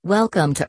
Welcome to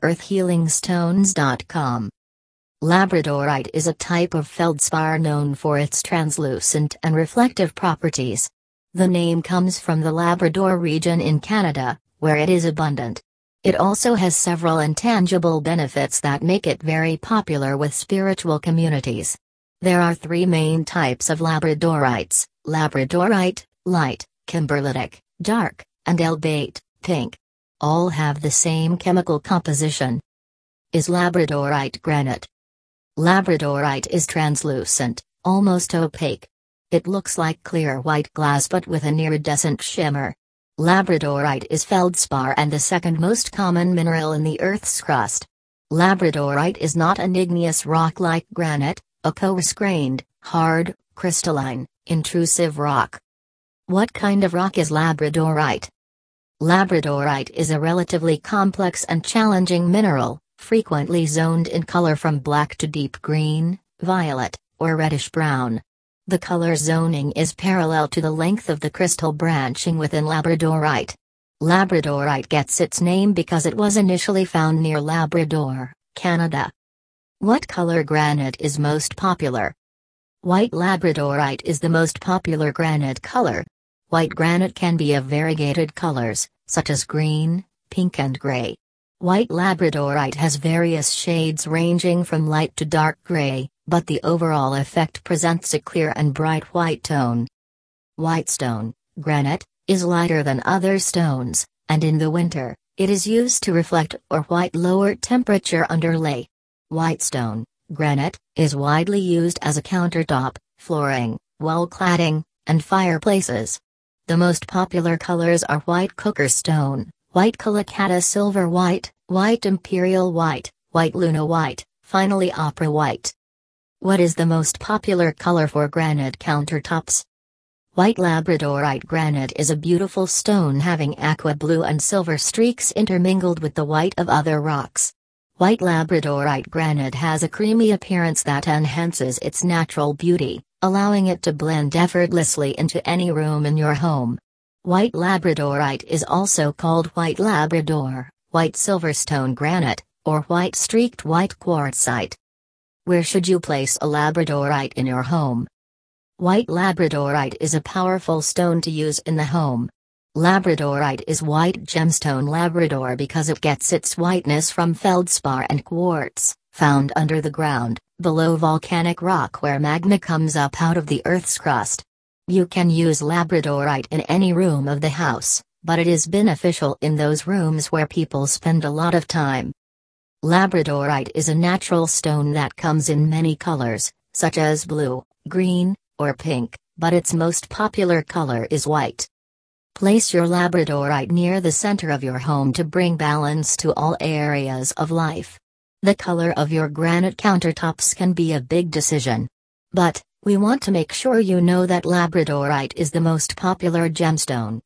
earthhealingstones.com. Labradorite is a type of feldspar known for its translucent and reflective properties. The name comes from the Labrador region in Canada, where it is abundant. It also has several intangible benefits that make it very popular with spiritual communities. There are three main types of labradorites: labradorite, light, kimberlitic, dark, and elbaite, pink. All have the same chemical composition. Is labradorite granite? Labradorite is translucent, almost opaque. It looks like clear white glass but with an iridescent shimmer. Labradorite is feldspar and the second most common mineral in the Earth's crust. Labradorite is not an igneous rock like granite, a coarse-grained, hard, crystalline, intrusive rock. What kind of rock is labradorite? Labradorite is a relatively complex and challenging mineral, frequently zoned in color from black to deep green, violet, or reddish-brown. The color zoning is parallel to the length of the crystal branching within labradorite. Labradorite gets its name because it was initially found near Labrador, Canada. What color granite is most popular? White labradorite is the most popular granite color. White granite can be of variegated colors, such as green, pink and gray. White labradorite has various shades ranging from light to dark gray, but the overall effect presents a clear and bright white tone. Whitestone, granite, is lighter than other stones, and in the winter, it is used to reflect or white lower temperature underlay. Whitestone, granite, is widely used as a countertop, flooring, wall cladding, and fireplaces. The most popular colors are white Cooker stone, white Kalikata silver white, white imperial white, white Luna white, finally opera white. What is the most popular color for granite countertops? White labradorite granite is a beautiful stone having aqua blue and silver streaks intermingled with the white of other rocks. White labradorite granite has a creamy appearance that enhances its natural beauty, allowing it to blend effortlessly into any room in your home. White labradorite is also called white labrador, white silverstone granite, or white streaked white quartzite. Where should you place a labradorite in your home? White labradorite is a powerful stone to use in the home. Labradorite is white gemstone Labrador because it gets its whiteness from feldspar and quartz, found under the ground, below volcanic rock where magma comes up out of the Earth's crust. You can use labradorite in any room of the house, but it is beneficial in those rooms where people spend a lot of time. Labradorite is a natural stone that comes in many colors, such as blue, green, or pink, but its most popular color is white. Place your labradorite near the center of your home to bring balance to all areas of life. The color of your granite countertops can be a big decision. But, we want to make sure you know that labradorite is the most popular gemstone.